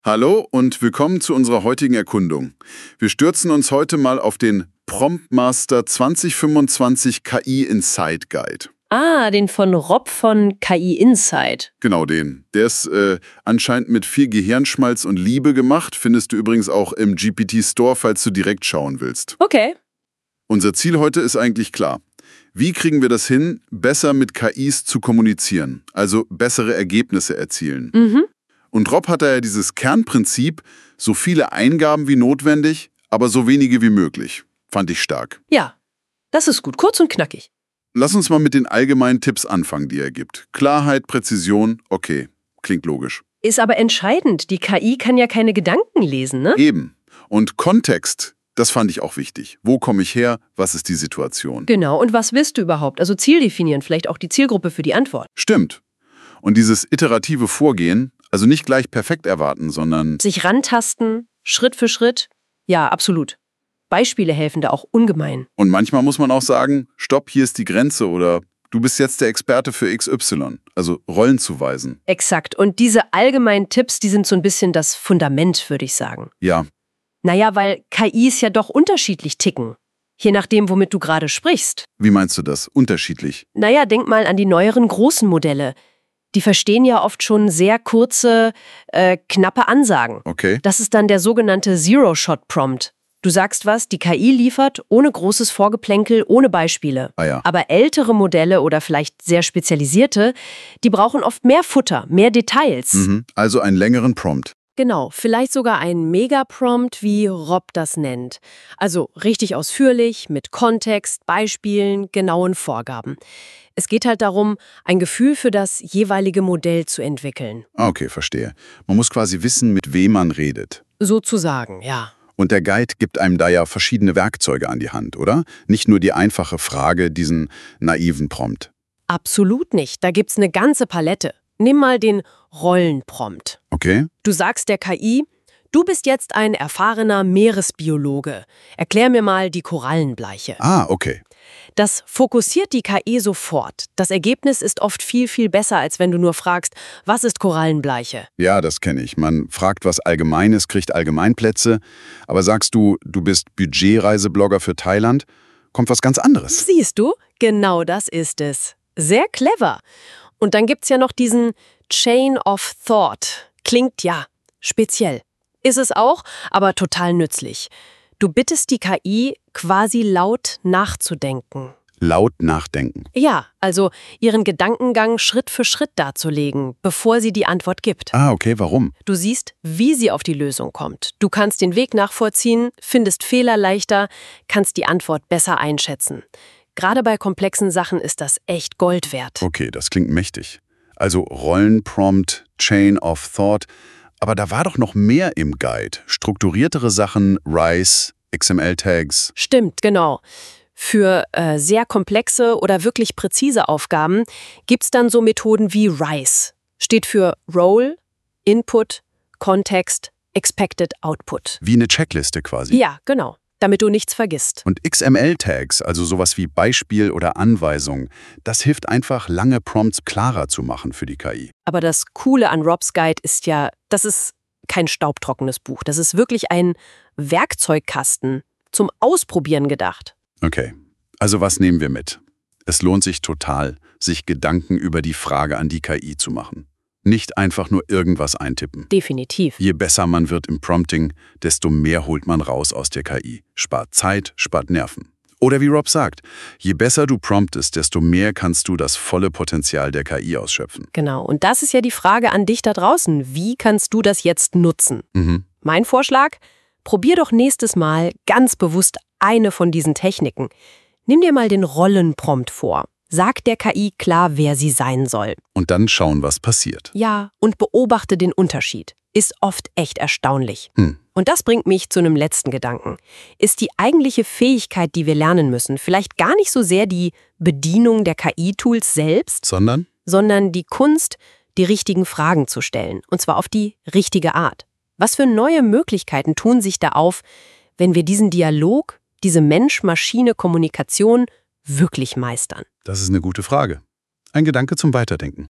Hallo und willkommen zu unserer heutigen Erkundung. Wir stürzen uns heute mal auf den Promptmaster 2025 KI Insight Guide. Ah, den von Rob von KI Insight. Genau den. Der ist anscheinend mit viel Gehirnschmalz und Liebe gemacht. Findest du übrigens auch im GPT Store, falls du direkt schauen willst. Okay. Unser Ziel heute ist eigentlich klar. Wie kriegen wir das hin, besser mit KIs zu kommunizieren, also bessere Ergebnisse erzielen? Und Rob hat da ja dieses Kernprinzip, so viele Eingaben wie notwendig, aber so wenige wie möglich. Fand ich stark. Ja, das ist gut. Kurz und knackig. Lass uns mal mit den allgemeinen Tipps anfangen, die er gibt. Klarheit, Präzision, okay, klingt logisch. Ist aber entscheidend. Die KI kann ja keine Gedanken lesen, ne? Eben. Und Kontext, das fand ich auch wichtig. Wo komme ich her? Was ist die Situation? Genau. Und was willst du überhaupt? Also Ziel definieren, vielleicht auch die Zielgruppe für die Antwort. Stimmt. Und dieses iterative Vorgehen, also nicht gleich perfekt erwarten, sondern Sich rantasten, Schritt für Schritt. Ja, absolut. Beispiele helfen da auch ungemein. Und manchmal muss man auch sagen, stopp, hier ist die Grenze oder du bist jetzt der Experte für XY, also Rollen zuweisen. Exakt. Und diese allgemeinen Tipps, die sind so ein bisschen das Fundament, würde ich sagen. Ja, Naja, weil KIs ja doch unterschiedlich ticken. Je nachdem, womit du gerade sprichst. wie meinst du das? Unterschiedlich. Naja, denk mal an die neueren großen Modelle. Die verstehen ja oft schon sehr kurze, knappe Ansagen. Okay. Das ist dann der sogenannte Zero-Shot-Prompt. Du sagst was, die KI liefert, ohne großes Vorgeplänkel, ohne Beispiele. Ah ja. Aber ältere Modelle oder vielleicht sehr spezialisierte, die brauchen oft mehr Futter, mehr Details. Also einen längeren Prompt. Genau, vielleicht sogar ein Mega-Prompt, wie Rob das nennt. Also richtig ausführlich, mit Kontext, Beispielen, genauen Vorgaben. Es geht halt darum, ein Gefühl für das jeweilige Modell zu entwickeln. Ah, okay, verstehe. Man muss quasi wissen, mit wem man redet. Sozusagen, ja. Und der Guide gibt einem da ja verschiedene Werkzeuge an die Hand, oder? Nicht nur die einfache Frage, diesen naiven Prompt. Absolut nicht. Da gibt's eine ganze Palette. Nimm mal den Rollenprompt. Okay? Du sagst der KI, du bist jetzt ein erfahrener Meeresbiologe. Erklär mir mal die Korallenbleiche. Ah, okay. Das fokussiert die KI sofort. Das Ergebnis ist oft viel, viel besser, als wenn du nur fragst, was ist Korallenbleiche? Ja, das kenne ich. Man fragt was Allgemeines, kriegt Allgemeinplätze. Aber sagst du, du bist Budgetreiseblogger für Thailand, kommt was ganz anderes. Siehst du? Genau das ist es. Sehr clever. Und dann gibt's ja noch diesen Chain of Thought. Klingt ja speziell. Ist es auch, aber total nützlich. Du bittest die KI, quasi laut nachzudenken. Laut nachdenken. Ja, also ihren Gedankengang Schritt für Schritt darzulegen, bevor sie die Antwort gibt. Ah, okay, warum? Du siehst, wie sie auf die Lösung kommt. Du kannst den Weg nachvollziehen, findest Fehler leichter, kannst die Antwort besser einschätzen. Gerade bei komplexen Sachen ist das echt Gold wert. Okay, das klingt mächtig. Also Rollenprompt, Chain of Thought. Aber da war doch noch mehr im Guide. Strukturiertere Sachen, RISE, XML-Tags. Stimmt, genau. Für sehr komplexe oder wirklich präzise Aufgaben gibt's dann so Methoden wie RISE. Steht für Role, Input, Context, Expected Output. Wie eine Checkliste quasi. Ja, genau. Damit du nichts vergisst. Und XML-Tags, also sowas wie Beispiel oder Anweisung, das hilft einfach, lange Prompts klarer zu machen für die KI. Aber das Coole an Rob's Guide ist ja, das ist kein staubtrockenes Buch. Das ist wirklich ein Werkzeugkasten zum Ausprobieren gedacht. Okay, also was nehmen wir mit? Es lohnt sich total, sich Gedanken über die Frage an die KI zu machen. Nicht einfach nur irgendwas eintippen. Definitiv. Je besser man wird im Prompting, desto mehr holt man raus aus der KI. Spart Zeit, spart Nerven. Oder wie Rob sagt, je besser du promptest, desto mehr kannst du das volle Potenzial der KI ausschöpfen. Genau. Und das ist ja die Frage an dich da draußen. Wie kannst du das jetzt nutzen? Mein Vorschlag? Probier doch nächstes Mal ganz bewusst eine von diesen Techniken. Nimm dir mal den Rollenprompt vor. Sag der KI klar, wer sie sein soll. Und dann schauen, was passiert. Ja, und beobachte den Unterschied. Ist oft echt erstaunlich. Und das bringt mich zu einem letzten Gedanken. Ist die eigentliche Fähigkeit, die wir lernen müssen, vielleicht gar nicht so sehr die Bedienung der KI-Tools selbst, sondern die Kunst, die richtigen Fragen zu stellen. Und zwar auf die richtige Art. Was für neue Möglichkeiten tun sich da auf, wenn wir diesen Dialog, diese Mensch-Maschine-Kommunikation wirklich meistern? Das ist eine gute Frage. Ein Gedanke zum Weiterdenken.